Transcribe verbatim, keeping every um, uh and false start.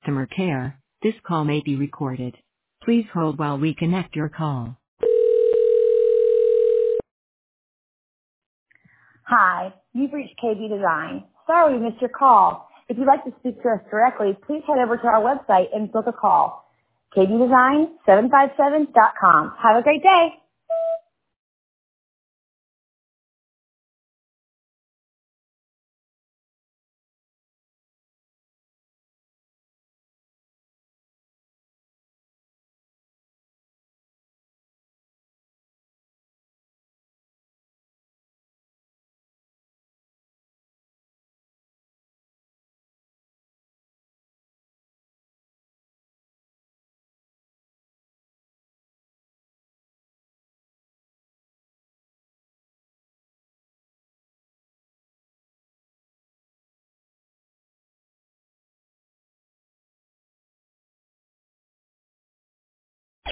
customer care, this call may be recorded. Please hold while we connect your call. Hi, you've reached K B Design. Sorry we missed your call. If you'd like to speak to us directly, please head over to our website and book a call. K B Design seven five seven dot com. Have a great day.